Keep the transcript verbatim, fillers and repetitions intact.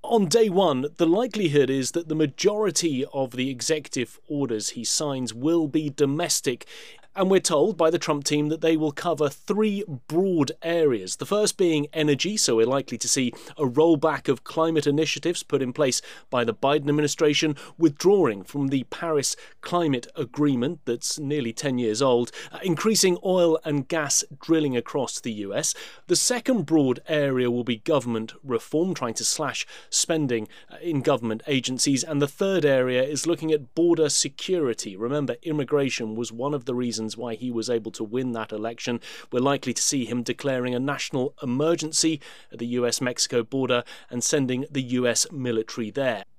On day one, the likelihood is that the majority of the executive orders he signs will be domestic. And we're told by the Trump team that they will cover three broad areas. The first being energy, so we're likely to see a rollback of climate initiatives put in place by the Biden administration, withdrawing from the Paris Climate Agreement that's nearly ten years old, uh, increasing oil and gas drilling across the U S. The second broad area will be government reform, trying to slash spending uh, in government agencies. And the third area is looking at border security. Remember, immigration was one of the reasons why he was able to win that election. We're likely to see him declaring a national emergency at the U S Mexico border and sending the U S military there.